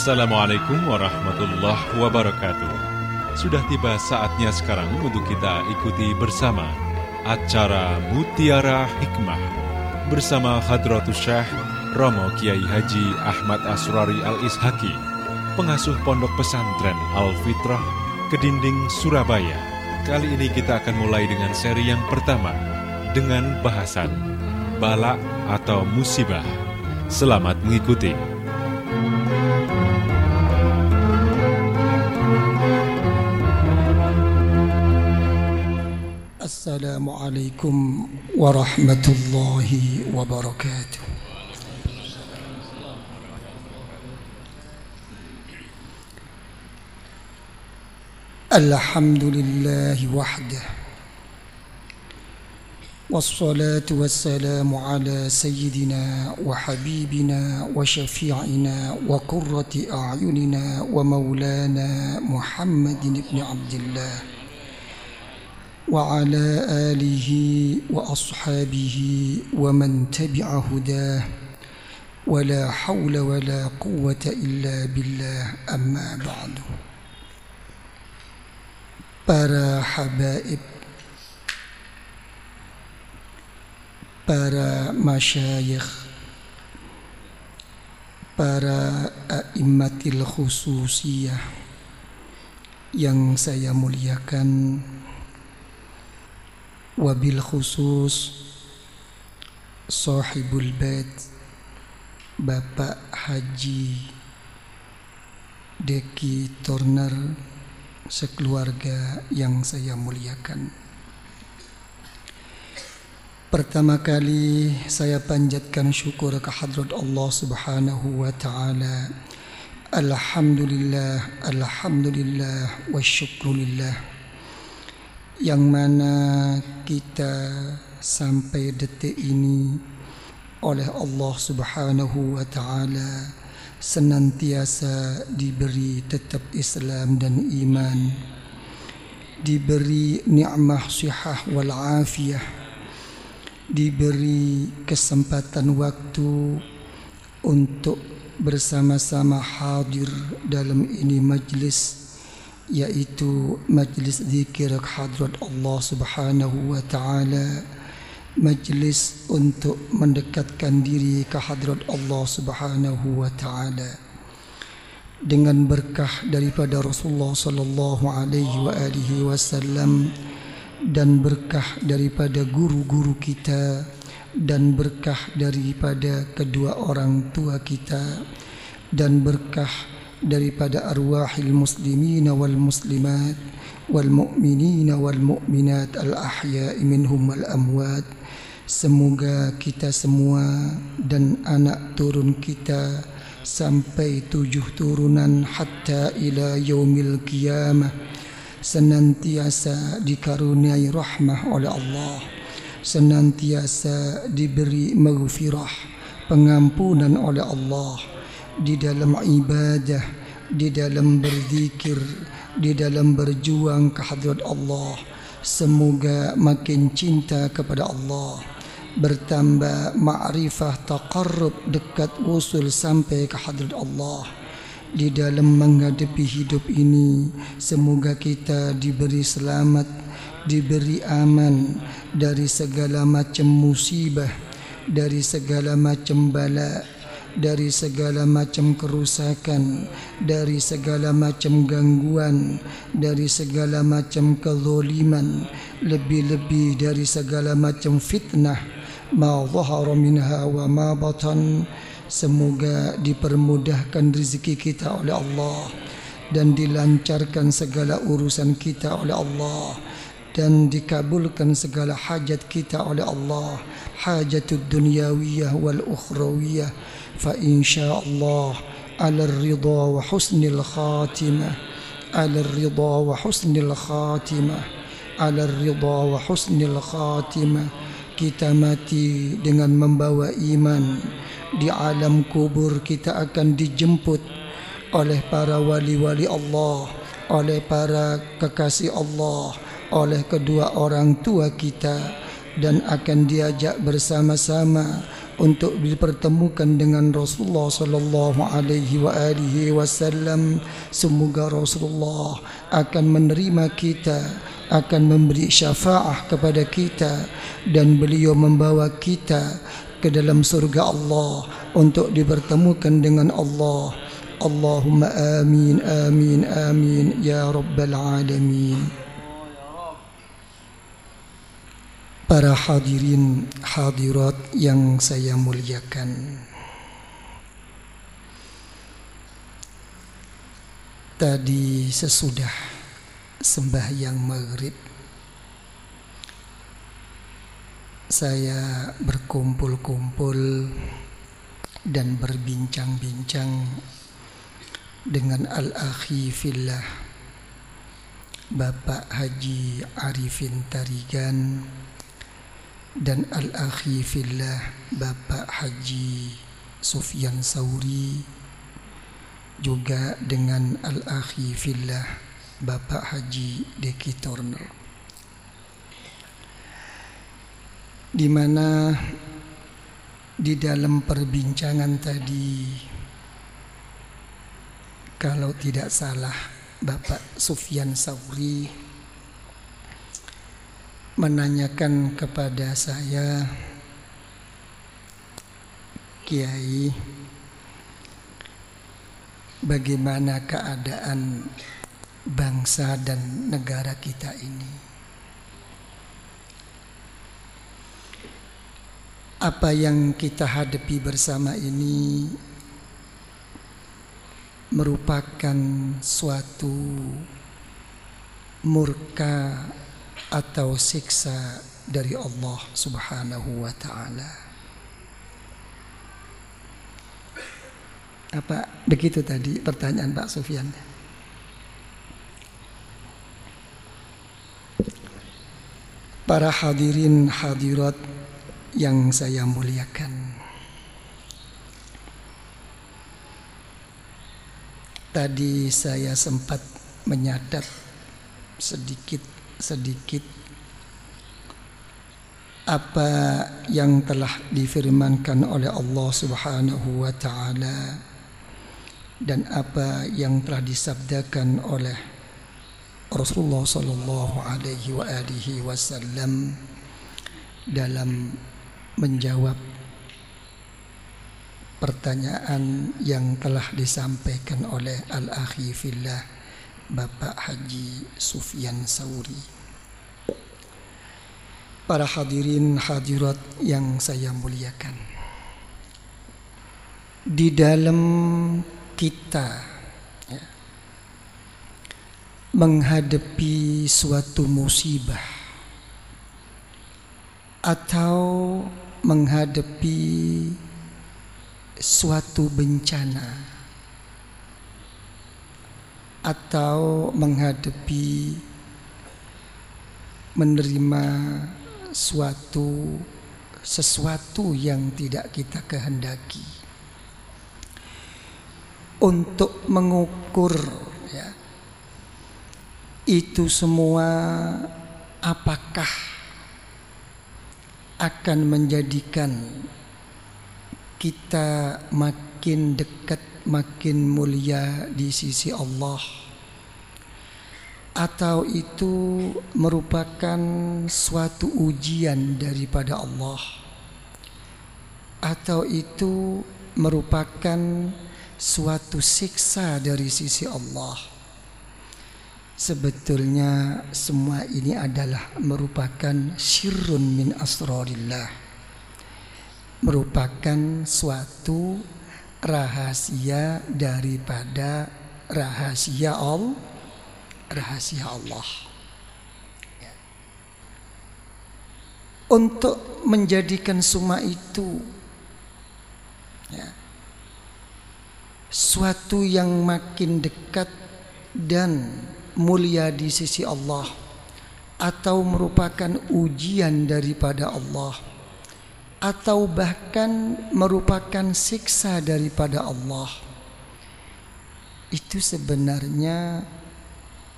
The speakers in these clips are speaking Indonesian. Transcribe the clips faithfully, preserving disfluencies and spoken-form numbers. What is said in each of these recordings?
Assalamualaikum warahmatullahi wabarakatuh. Sudah tiba saatnya sekarang untuk kita ikuti bersama acara Mutiara Hikmah bersama Hadratus Syekh Romo Kiai Haji Ahmad Asrari Al-Ishaki, pengasuh Pondok Pesantren Al-Fitrah, Kedinding, Surabaya. Kali ini kita akan mulai dengan seri yang pertama dengan bahasan Bala atau Musibah. Selamat mengikuti. Assalamualaikum warahmatullahi wabarakatuh. Alhamdulillahi wahdah, wassalatu wassalamu ala sayyidina wa habibina wa syafi'ina wa qurrati a'yunina wa maulana Muhammadin ibn Abdillah wa ala alihi wa ashabihi wa man tabi'a hudah wa la hawla wa la quwwata illa billah, amma ba'du. Para habaib, para masyayikh, para a'immatil khususiyah yang saya muliakan, wabil khusus sahibul bait Bapak Haji Deki Turner sekeluarga yang saya muliakan. Pertama kali saya panjatkan syukur ke hadrat Allah Subhanahu wa taala. Alhamdulillah, alhamdulillah wa syukrulillah, yang mana kita sampai detik ini oleh Allah Subhanahu wa taala senantiasa diberi tetap Islam dan iman, diberi nikmah sihah wal afiyah, diberi kesempatan waktu untuk bersama-sama hadir dalam ini majlis, yaitu majlis zikir hadrat Allah Subhanahu wa taala, majlis untuk mendekatkan diri ke hadrat Allah Subhanahu wa taala dengan berkah daripada Rasulullah sallallahu alaihi wa alihi wasallam, dan berkah daripada guru-guru kita, dan berkah daripada kedua orang tua kita, dan berkah daripada arwahil muslimina wal muslimat wal mu'minina wal mu'minat al ahya'i minhum wal amwat. Semoga kita semua dan anak turun kita sampai tujuh turunan hatta ila yaumil qiyamah senantiasa dikaruniai rahmah oleh Allah, senantiasa diberi maghfirah, pengampunan oleh Allah di dalam ibadah, di dalam berzikir, di dalam berjuang ke hadrat Allah. Semoga makin cinta kepada Allah, bertambah ma'rifah, taqarrub, dekat usul sampai ke hadrat Allah. Di dalam menghadapi hidup ini, semoga kita diberi selamat, diberi aman dari segala macam musibah, dari segala macam bala, dari segala macam kerusakan, dari segala macam gangguan, dari segala macam kezaliman, lebih-lebih dari segala macam fitnah, ma zahara minha wa ma batan. Semoga dipermudahkan rezeki kita oleh Allah, dan dilancarkan segala urusan kita oleh Allah, dan dikabulkan segala hajat kita oleh Allah, hajatud dunyawiyah wal ukhrawiyah. Fa insyaallah ala ridha wa husnil khatimah, ala ridha wa husnil khatimah, ala ridha wa husnil khatimah. Kita mati dengan membawa iman. Di alam kubur kita akan dijemput oleh para wali-wali Allah, oleh para kekasih Allah, oleh kedua orang tua kita, dan akan diajak bersama-sama untuk dipertemukan dengan Rasulullah sallallahu alaihi wa alihi wasallam. Semoga Rasulullah akan menerima kita, akan memberi syafaat kepada kita, dan beliau membawa kita ke dalam surga Allah untuk dipertemukan dengan Allah. Allahumma amin amin amin ya rabbal alamin. Para hadirin hadirat yang saya muliakan, tadi sesudah sembahyang maghrib saya berkumpul-kumpul dan berbincang-bincang dengan al-akhi fillah Bapak Haji Arifin Tarigan dan al-akhi fillah Bapak Haji Sufyan Sauri, juga dengan al-akhi fillah Bapak Haji Deki Turner, di mana di dalam perbincangan tadi, kalau tidak salah Bapak Sufyan Sauri menanyakan kepada saya, Kiai, bagaimana keadaan bangsa dan negara kita ini? Apa yang kita hadapi bersama ini merupakan suatu murka atau siksa dari Allah Subhanahu wa ta'ala. Apa begitu tadi pertanyaan Pak Sufyan? Para hadirin hadirat yang saya muliakan, tadi saya sempat menyadap sedikit-sedikit apa yang telah difirmankan oleh Allah Subhanahu wa ta'ala dan apa yang telah disabdakan oleh Rasulullah sallallahu alaihi wa alihi wasallam dalam menjawab pertanyaan yang telah disampaikan oleh al-akhi fillah Bapak Haji Sufyan Sauri. Para hadirin hadirat yang saya muliakan, di dalam kita ya, menghadapi suatu musibah atau menghadapi suatu bencana atau menghadapi menerima suatu sesuatu yang tidak kita kehendaki, untuk mengukur ya, itu semua apakah akan menjadikan kita makin dekat, makin mulia di sisi Allah, atau itu merupakan suatu ujian daripada Allah, atau itu merupakan suatu siksa dari sisi Allah. Sebetulnya semua ini adalah merupakan syirrun min asrarillah, merupakan suatu rahasia daripada rahasia Allah, rahasia Allah. Untuk menjadikan semua itu ya, suatu yang makin dekat dan mulia di sisi Allah, atau merupakan ujian daripada Allah, atau bahkan merupakan siksa daripada Allah, itu sebenarnya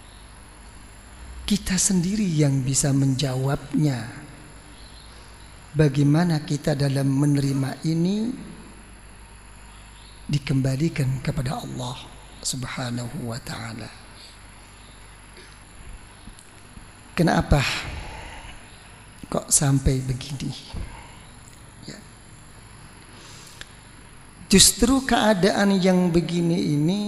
kita sendiri yang bisa menjawabnya. bagaimana kita dalam menerima ini dikembalikan kepada Allah Subhanahu wa ta'ala. Kenapa kok sampai begini? Ya. Justru keadaan yang begini ini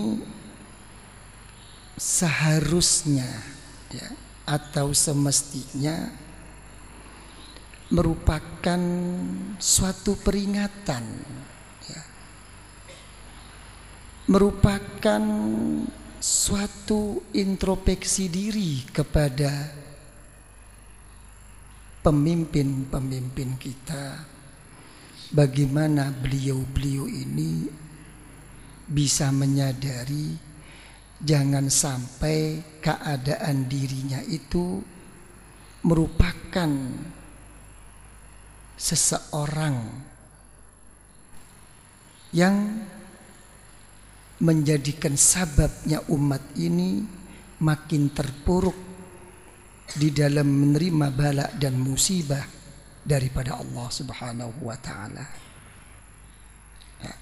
seharusnya ya, atau semestinya merupakan suatu peringatan, ya, merupakan suatu introspeksi diri kepada pemimpin-pemimpin kita, bagaimana beliau-beliau ini bisa menyadari jangan sampai keadaan dirinya itu merupakan seseorang yang menjadikan sababnya umat ini makin terpuruk di dalam menerima bala dan musibah daripada Allah Subhanahu wa ta'ala. Ya.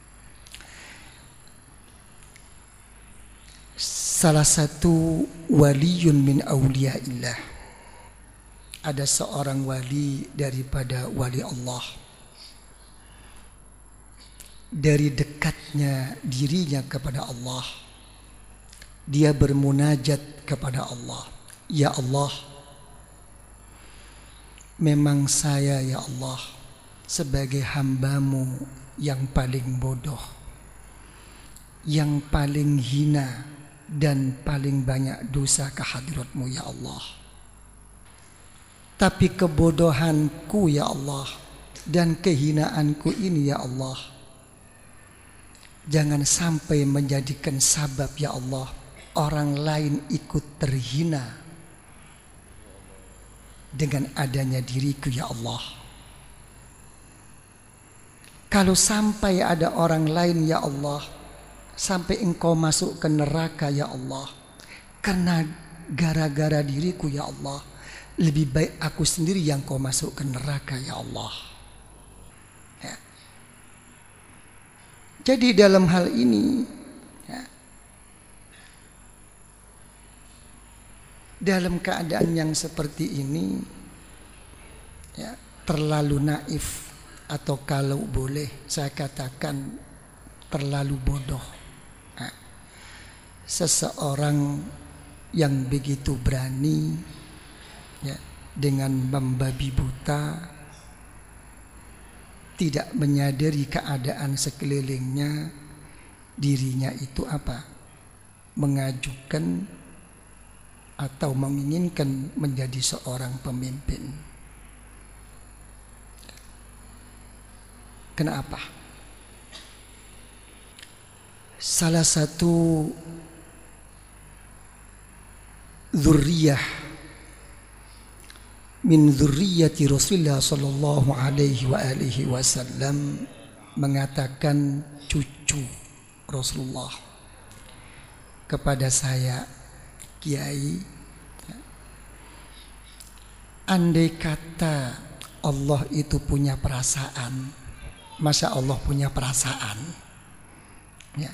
Salah satu waliyun min awliyaillah, ada seorang wali daripada wali Allah, dari dekatnya dirinya kepada Allah, dia bermunajat kepada Allah, ya Allah, memang saya ya Allah sebagai hambamu yang paling bodoh, yang paling hina dan paling banyak dosa ke hadiratmu ya Allah. Tapi kebodohanku ya Allah dan kehinaanku ini ya Allah, jangan sampai menjadikan sabab ya Allah orang lain ikut terhina dengan adanya diriku ya Allah. Kalau sampai ada orang lain ya Allah, sampai engkau masuk ke neraka ya Allah, karena gara-gara diriku ya Allah, lebih baik aku sendiri yang kau masuk ke neraka ya Allah. Ya. Jadi dalam hal ini ya, dalam keadaan yang seperti ini ya, terlalu naif, atau kalau boleh saya katakan terlalu bodoh. Nah, seseorang yang begitu berani ya, dengan membabi buta, tidak menyadari keadaan sekelilingnya, dirinya itu apa? Mengajukan atau menginginkan menjadi seorang pemimpin. Kenapa? Salah satu dzurriyyah min dzurriyyati Rasulullah sallallahu alaihi wa alihi wasallam mengatakan, cucu Rasulullah kepada saya, Kiai, andai kata Allah itu punya perasaan, masa Allah punya perasaan? Ya.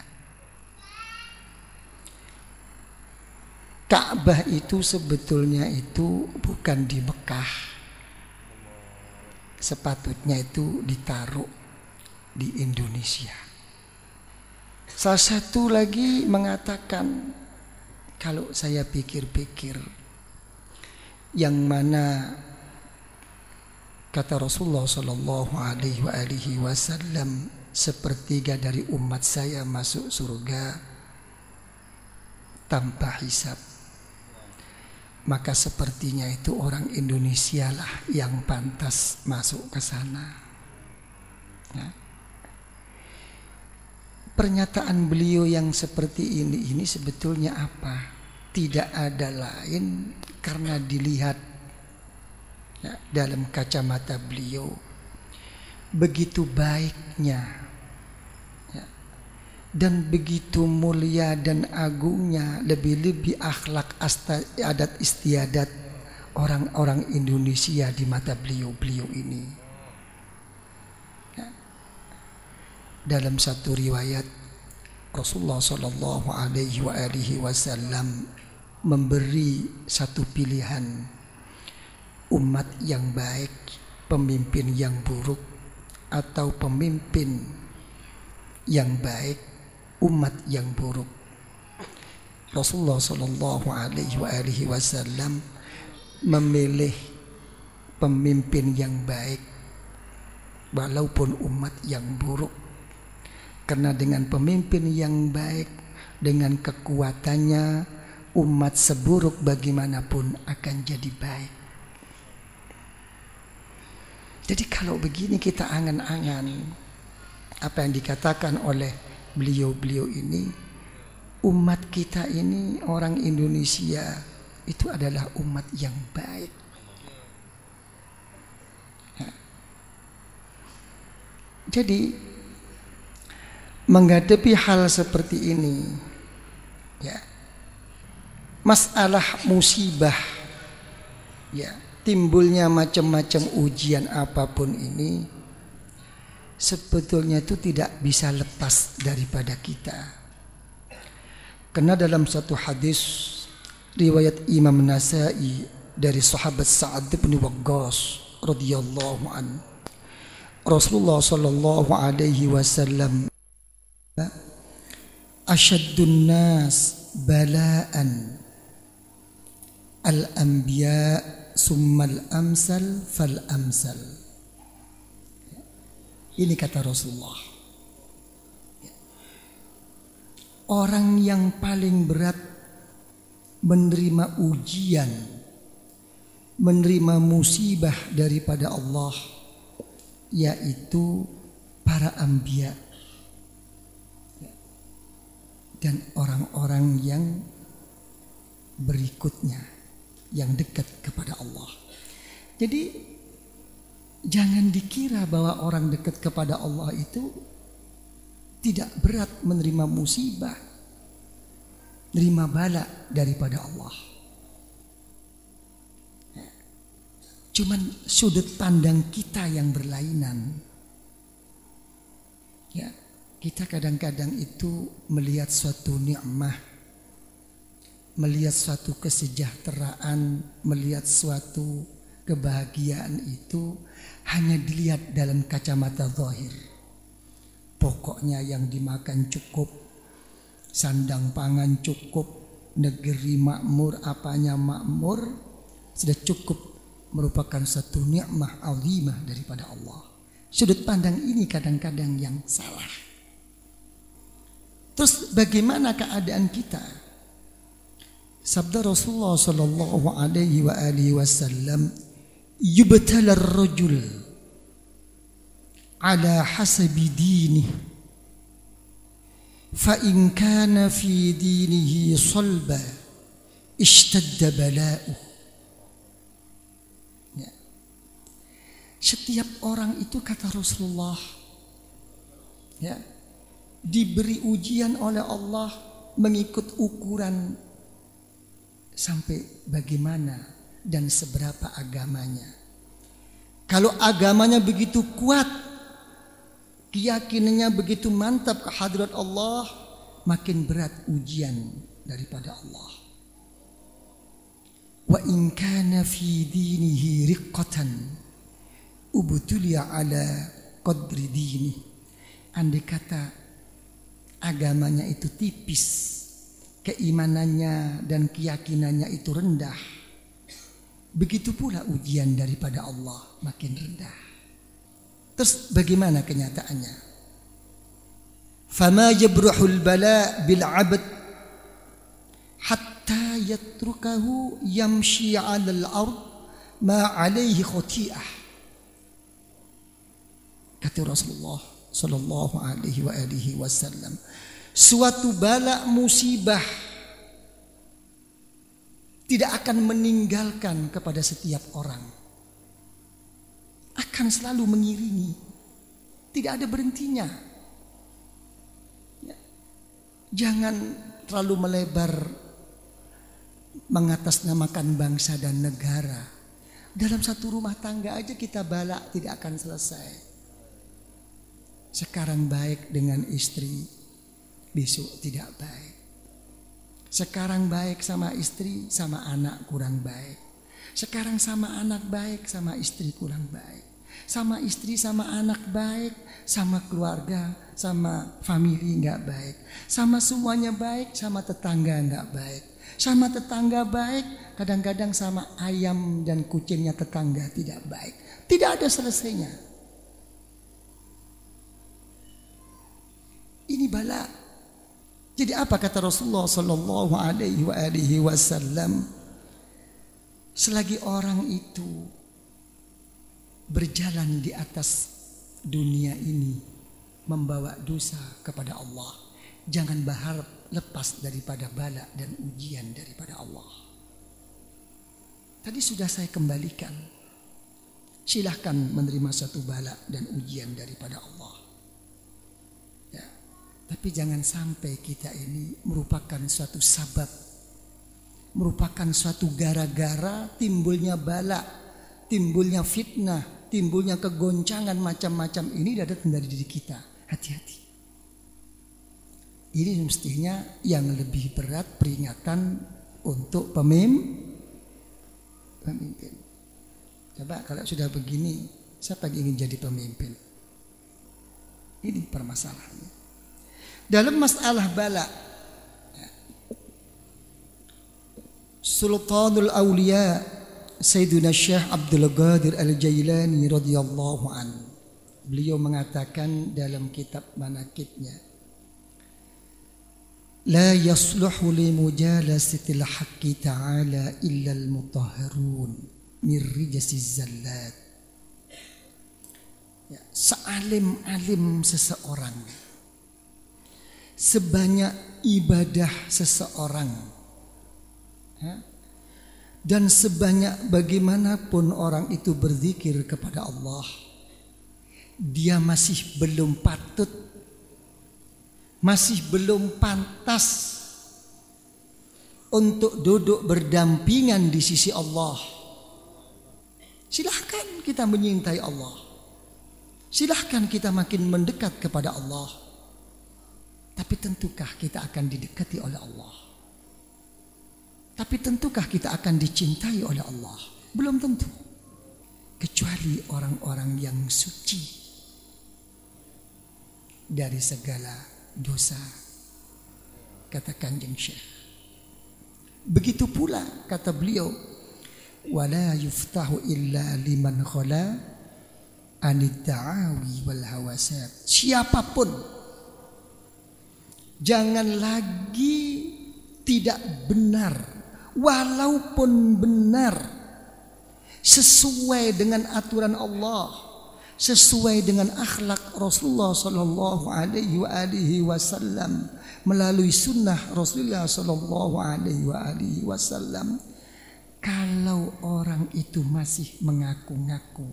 Ka'bah itu sebetulnya itu bukan di Mekah, sepatutnya itu ditaruh di Indonesia. Salah satu lagi mengatakan, kalau saya pikir-pikir, yang mana kata Rasulullah Sallallahu Alaihi Wasallam, sepertiga dari umat saya masuk surga tanpa hisab, maka sepertinya itu orang Indonesia lah yang pantas masuk ke sana. Nah, pernyataan beliau yang seperti ini ini sebetulnya apa? Tidak ada lain karena dilihat ya, dalam kacamata beliau begitu baiknya ya, dan begitu mulia dan agungnya, lebih-lebih akhlak adat istiadat orang-orang Indonesia di mata beliau-beliau ini. Ya. Dalam satu riwayat Rasulullah Shallallahu Alaihi Wasallam memberi satu pilihan, umat yang baik, pemimpin yang buruk, atau pemimpin yang baik, umat yang buruk. Rasulullah Shallallahu Alaihi Wasallam memilih pemimpin yang baik walaupun umat yang buruk, karena dengan pemimpin yang baik, dengan kekuatannya, umat seburuk bagaimanapun akan jadi baik. Jadi kalau begini kita angan-angan apa yang dikatakan oleh beliau-beliau ini, umat kita ini, orang Indonesia itu adalah umat yang baik. Ya. Jadi menghadapi hal seperti ini, ya, masalah musibah, ya, timbulnya macam-macam ujian apapun ini, sebetulnya itu tidak bisa lepas daripada kita. Karena dalam satu hadis riwayat Imam Nasa'i dari sahabat Sa'ad bin Waqqas radhiyallahu an, Rasulullah sallallahu alaihi wasallam, asyaddun nas bala'an al-anbiya summal amsal fal amsal. Ini kata Rasulullah, orang yang paling berat menerima ujian, menerima musibah daripada Allah, yaitu para anbiya dan orang-orang yang berikutnya, yang dekat kepada Allah. Jadi jangan dikira bahwa orang dekat kepada Allah itu tidak berat menerima musibah, menerima bala daripada Allah. Cuman sudut pandang kita yang berlainan. Ya, kita kadang-kadang itu melihat suatu nikmah, melihat suatu kesejahteraan, melihat suatu kebahagiaan itu hanya dilihat dalam kacamata zahir. Pokoknya yang dimakan cukup, sandang pangan cukup, negeri makmur, apanya makmur, sudah cukup, merupakan satu nikmah azimah daripada Allah. Sudut pandang ini kadang-kadang yang salah. Terus bagaimana keadaan kita? Sabda Rasulullah sallallahu alaihi wa alihi wasallam, yubtala ar-rajul ala hasabi dinihi fa in kana fi dinihi salba ishtadda bala'uh. Ya. Setiap orang itu, kata Rasulullah, ya, diberi ujian oleh Allah mengikut ukuran sampai bagaimana dan seberapa agamanya. Kalau agamanya begitu kuat, keyakinannya begitu mantap ke hadirat Allah, makin berat ujian daripada Allah. Wa in kana fi dinihi riqqatan ubtuliya ala qadri dini. Andai kata agamanya itu tipis, keimanannya dan keyakinannya itu rendah, begitu pula ujian daripada Allah makin rendah. Terus bagaimana kenyataannya? Fama yabruhul bala bil 'abd hatta yatrukahu yamshi 'alal ard ma 'alaihi khati'ah. Kata Rasulullah sallallahu alaihi wa alihi wasallam, suatu bala musibah tidak akan meninggalkan kepada setiap orang, akan selalu mengiringi, tidak ada berhentinya. Ya. Jangan terlalu melebar mengatasnamakan bangsa dan negara. Dalam satu rumah tangga aja kita balak tidak akan selesai. Sekarang baik dengan istri, besok tidak baik. Sekarang baik sama istri, sama anak kurang baik. Sekarang sama anak baik, sama istri kurang baik. Sama istri, sama anak baik, sama keluarga, sama family nggak baik. Sama semuanya baik, sama tetangga nggak baik. Sama tetangga baik, kadang-kadang sama ayam dan kucingnya tetangga tidak baik. Tidak ada selesainya. Ini bala. Jadi apa kata Rasulullah Sallallahu Alaihi Wasallam? Selagi orang itu berjalan di atas dunia ini membawa dosa kepada Allah, jangan berharap lepas daripada bala dan ujian daripada Allah. Tadi sudah saya kembalikan. Silahkan menerima satu bala dan ujian daripada Allah. Ya. Tapi jangan sampai kita ini merupakan suatu sabab, merupakan suatu gara-gara timbulnya bala, timbulnya fitnah, timbulnya kegoncangan macam-macam ini datang dari diri kita. Hati-hati. Ini mestinya yang lebih berat peringatan untuk pemimpin. Pemimpin. Coba kalau sudah begini, siapa yang ingin jadi pemimpin? Ini permasalahannya. Dalam masalah bala, Sultanul Auliya Sayyidina Syekh Abdul Qadir Al-Jailani radhiyallahu an, beliau mengatakan dalam kitab manaqibnya, la yasluhu li mujalasatil haqqi ta'ala illa al-mutahharun min rijasiz zallat. Ya, sealim-alim seseorang, sebanyak ibadah seseorang, ya, dan sebanyak bagaimanapun orang itu berzikir kepada Allah, dia masih belum patut, masih belum pantas untuk duduk berdampingan di sisi Allah. Silahkan kita menyintai Allah, silahkan kita makin mendekat kepada Allah, tapi tentukah kita akan didekati oleh Allah? Tapi tentukah kita akan dicintai oleh Allah? Belum tentu. Kecuali orang-orang yang suci dari segala dosa, kata Kanjeng Syekh. Begitu pula kata beliau, wala yuftahu illa liman khala anid da'awi wal hawasat. Siapapun jangan lagi tidak benar, walaupun benar sesuai dengan aturan Allah, sesuai dengan akhlak Rasulullah sallallahu alaihi wasallam, melalui sunnah Rasulullah sallallahu alaihi wasallam. Kalau orang itu masih mengaku-ngaku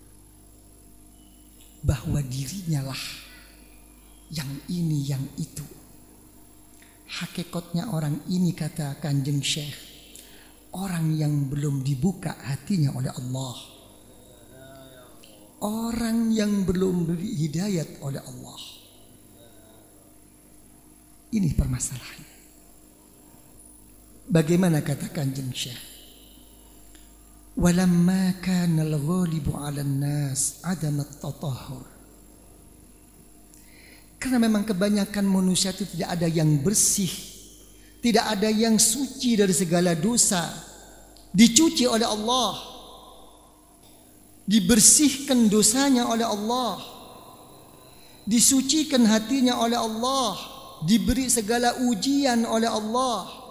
bahwa dirinya lah yang ini yang itu, hakikatnya orang ini, kata Kanjeng Syekh, orang yang belum dibuka hatinya oleh Allah, orang yang belum diberi hidayat oleh Allah. Ini permasalahannya. Bagaimana kata Kanjeng Syekh? Walamma kana al-ghalibu 'ala an-nas 'adam at-tatahhur. Karena memang kebanyakan manusia itu tidak ada yang bersih, tidak ada yang suci dari segala dosa, dicuci oleh Allah, dibersihkan dosanya oleh Allah, disucikan hatinya oleh Allah, diberi segala ujian oleh Allah.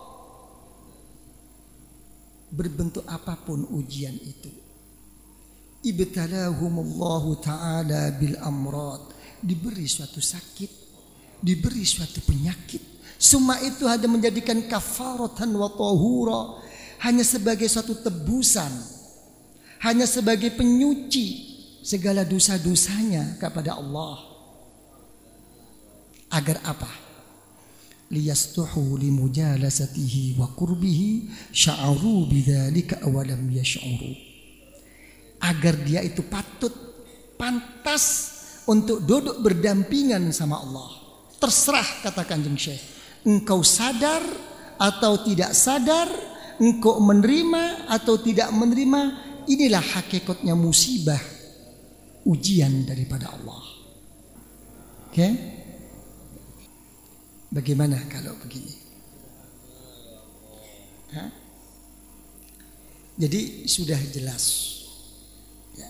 Berbentuk apapun ujian itu, ibtalahumullahu ta'ala bil amrad, diberi suatu sakit, diberi suatu penyakit. Semua itu hanya menjadikan kafaratan wa tahura, hanya sebagai suatu tebusan, hanya sebagai penyuci segala dosa-dosanya kepada Allah. Agar apa? liyastuhu limujalasatihi wa qurbihi sya'aru bidzalika aw lam yash'uru. Agar dia itu patut, pantas untuk duduk berdampingan sama Allah. Terserah, kata Kanjeng Syekh, engkau sadar atau tidak sadar, engkau menerima atau tidak menerima, inilah hakikatnya musibah, ujian daripada Allah. Oke? Okay? Bagaimana kalau begini? Hah? Jadi sudah jelas ya.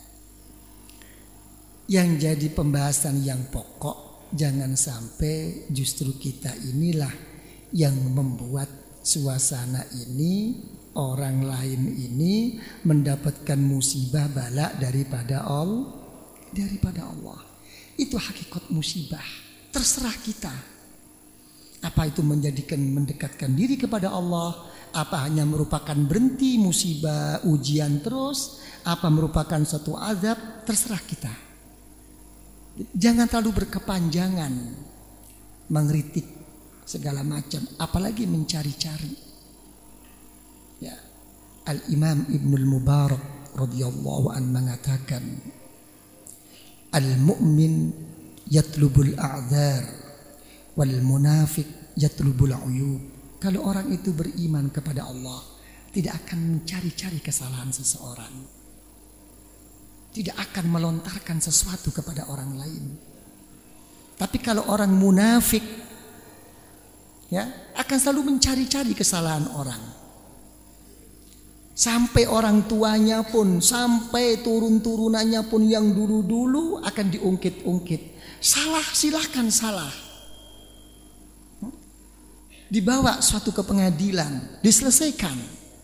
Yang jadi pembahasan yang pokok, jangan sampai justru kita inilah yang membuat suasana ini, orang lain ini mendapatkan musibah bala daripada Allah, daripada Allah. Itu hakikat musibah. Terserah kita. Apa itu menjadikan mendekatkan diri kepada Allah? Apa hanya merupakan berhenti musibah, ujian terus? Apa merupakan suatu azab? Terserah kita. Jangan terlalu berkepanjangan mengkritik segala macam, apalagi mencari-cari. Ya. Al-Imam Ibnul Mubarak radhiyallahu an mengatakan, al-mu'min yatlubul a'dzar wal munafiq yatlubul uyub. Kalau orang itu beriman kepada Allah, tidak akan mencari-cari kesalahan seseorang, tidak akan melontarkan sesuatu kepada orang lain. Tapi kalau orang munafik, ya, akan selalu mencari-cari kesalahan orang. Sampai orang tuanya pun, sampai turun-turunannya pun yang dulu-dulu akan diungkit-ungkit. Salah, silahkan salah. Dibawa suatu ke pengadilan, diselesaikan.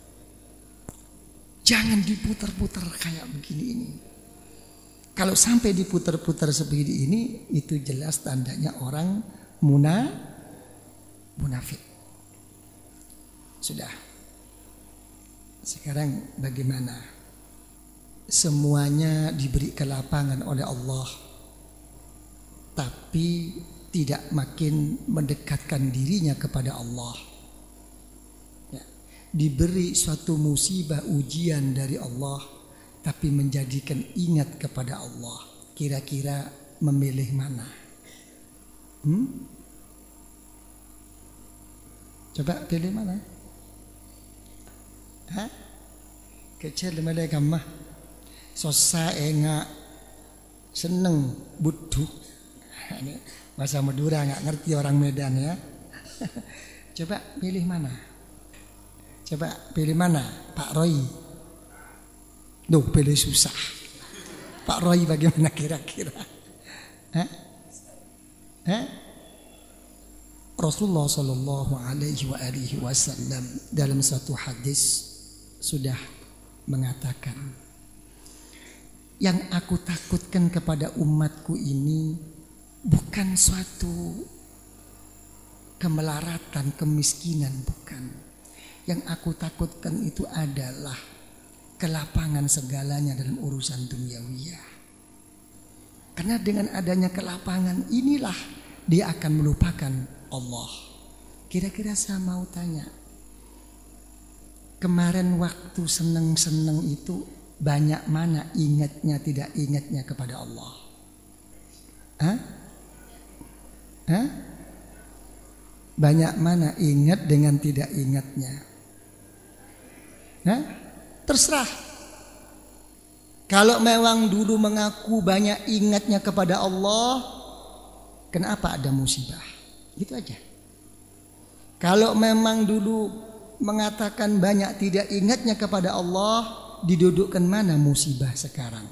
Jangan diputar-putar kayak begini ini. Kalau sampai diputar-putar seperti ini, itu jelas tandanya orang muna, munafik. Sudah. Sekarang bagaimana? Semuanya diberi kelapangan oleh Allah, tapi tidak makin mendekatkan dirinya kepada Allah. Ya. Diberi suatu musibah ujian dari Allah, tapi menjadikan ingat kepada Allah. Kira-kira memilih mana? Hmm? Coba pilih mana? Hah? Kecil mulai gamah. Sosa enggak seneng butuh. Bahasa Madura nggak ngerti orang Medan ya. Coba pilih mana? Coba pilih mana? Pak Roy. Duh, pilih susah. Pak Roy bagaimana kira-kira? Hah? Hah? Rasulullah Shallallahu Alaihi Wasallam dalam satu hadis sudah mengatakan, yang aku takutkan kepada umatku ini bukan suatu kemelaratan, kemiskinan, bukan. Yang aku takutkan itu adalah kelapangan segalanya dalam urusan duniawiyah. Karena dengan adanya kelapangan inilah dia akan melupakan Allah. Kira-kira saya mau tanya, kemarin waktu seneng-seneng itu banyak mana ingatnya tidak ingatnya kepada Allah? Hah? Hah? Banyak mana ingat dengan tidak ingatnya? Hah? Terserah. Kalau memang dulu mengaku banyak ingatnya kepada Allah, kenapa ada musibah? Gitu aja. Kalau memang dulu mengatakan banyak tidak ingatnya kepada Allah, didudukkan mana musibah sekarang?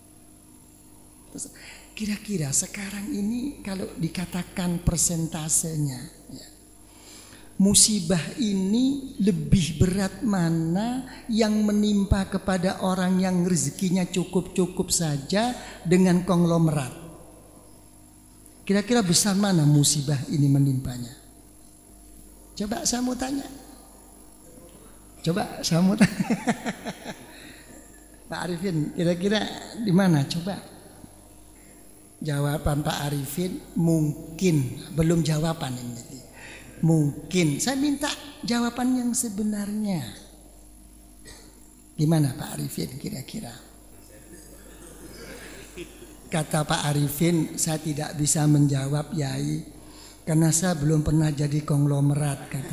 Kira-kira sekarang ini kalau dikatakan persentasenya, ya, musibah ini lebih berat mana yang menimpa kepada orang yang rezekinya cukup-cukup saja dengan konglomerat? Kira-kira besar mana musibah ini menimpanya? Coba saya mau tanya. Coba saya mau tanya. Pak Arifin, kira-kira di mana? Coba. Jawaban Pak Arifin mungkin belum jawaban ini. Mungkin. Saya minta jawaban yang sebenarnya. Gimana Pak Arifin kira-kira? Kata Pak Arifin, saya tidak bisa menjawab Yai, karena saya belum pernah jadi konglomerat kata.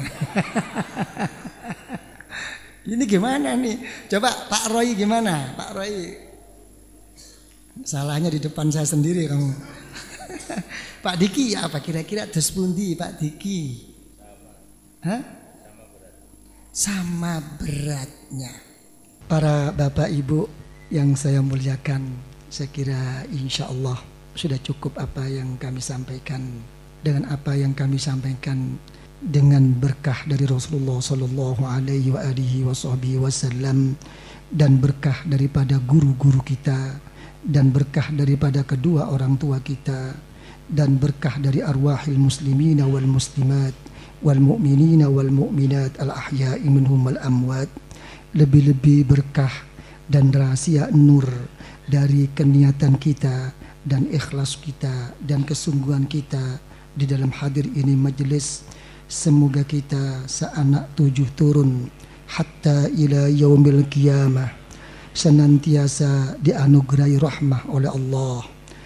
Ini gimana nih? Coba Pak Roy gimana? Pak Roy. Salahnya di depan saya sendiri kamu. Pak Diki ya apa kira-kira terus pundi Pak Diki? Hah? Sama beratnya. Para Bapak Ibu yang saya muliakan, saya kira insya Allah sudah cukup apa yang kami sampaikan. Dengan apa yang kami sampaikan dengan berkah dari Rasulullah Sallallahu Alaihi Wasallam dan berkah daripada guru-guru kita dan berkah daripada kedua orang tua kita dan berkah dari arwahil muslimina wal muslimat wal mu'minina wal mu'minat al ahya'i minhum wal amwat. Lebih-lebih berkah dan rahasia nur dari keniatan kita dan ikhlas kita dan kesungguhan kita di dalam hadir ini majelis. Semoga kita seanak tujuh turun hatta ila yaumil qiyamah senantiasa dianugerahi rahmah oleh Allah,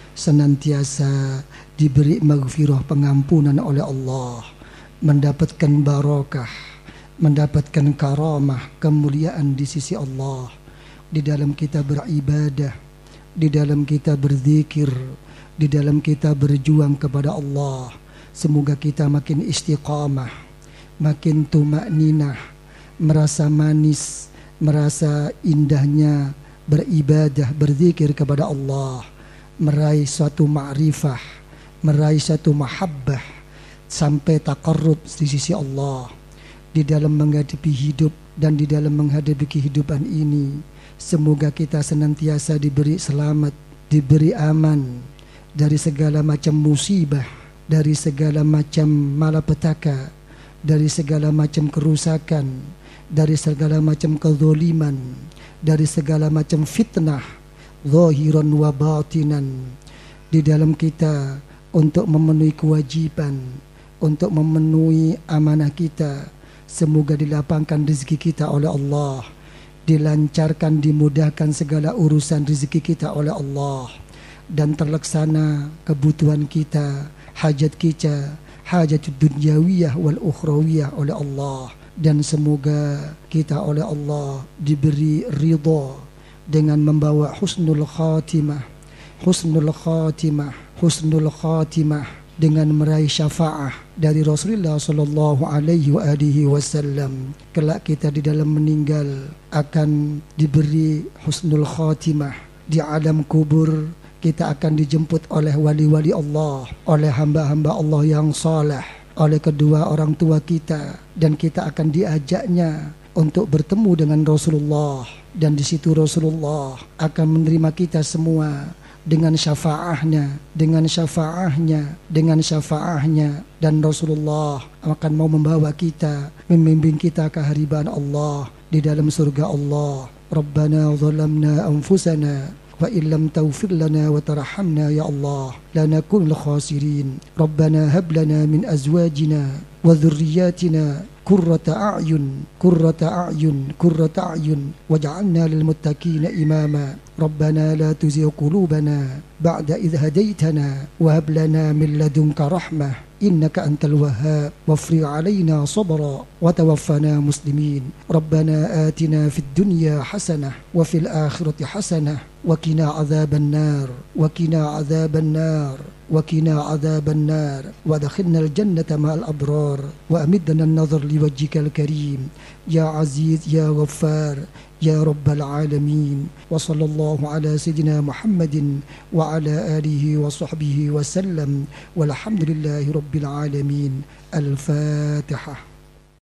senantiasa diberi maghfirah pengampunan oleh Allah, mendapatkan barakah, mendapatkan karamah, kemuliaan di sisi Allah, di dalam kita beribadah, di dalam kita berzikir, di dalam kita berjuang kepada Allah. Semoga kita makin istiqamah, makin tumakninah, merasa manis, merasa indahnya beribadah, berzikir kepada Allah, meraih suatu ma'rifah, meraih suatu mahabbah, sampai taqarrub di sisi Allah. Di dalam menghadapi hidup dan di dalam menghadapi kehidupan ini, semoga kita senantiasa diberi selamat, diberi aman dari segala macam musibah, dari segala macam malapetaka, dari segala macam kerusakan, dari segala macam kezaliman, dari segala macam fitnah zahiran wa batinan, di dalam kita untuk memenuhi kewajiban, untuk memenuhi amanah kita. Semoga dilapangkan rezeki kita oleh Allah, dilancarkan, dimudahkan segala urusan rezeki kita oleh Allah, dan terlaksana kebutuhan kita, hajat kita, hajat dunyawiyah wal ukhrawiyah oleh Allah. Dan semoga kita oleh Allah diberi ridha dengan membawa husnul khatimah, husnul khatimah, husnul khatimah, dengan meraih syafaah dari Rasulullah Sallallahu Alaihi Wasallam. Kelak kita di dalam meninggal akan diberi husnul khatimah di alam kubur. Kita akan dijemput oleh wali-wali Allah, oleh hamba-hamba Allah yang saleh, oleh kedua orang tua kita, dan kita akan diajaknya untuk bertemu dengan Rasulullah. Dan di situ Rasulullah akan menerima kita semua dengan syafaahnya, dengan syafaahnya, dengan syafaahnya. Dan Rasulullah akan mau membawa kita, membimbing kita ke hariban Allah di dalam surga Allah. Rabbana zalamna anfusana wa illam taghfir lana wa tarhamna ya Allah lanakunul khasirin. Rabbana hab lana min azwajina wa dhurriyyatina qurrata a'yun qurrata a'yun qurrata a'yun waj'alna lil muttaqina imama. Rabbana la tuzigh qulubana ba'da idh hadaytana wa hab lana min ladunka rahmah innaka antal wahhab wafri 'alaina sabra wa tawaffana muslimin. Rabbana atina fid dunya hasanah wa fil akhirati hasanah wa qina 'adzaban nar wa qina 'adzaban nar wa qina 'adzaban nar wa adkhilna al jannata ma'al abrar wa amidna an-nazar liwajhikal karim ya aziz ya ghaffar ya rabbal alamin. Wa sallallahu ala sayyidina Muhammadin wa ala alihi wa sahbihi wa sallam walhamdulillahi rabbil alamin. Al-Fatihah.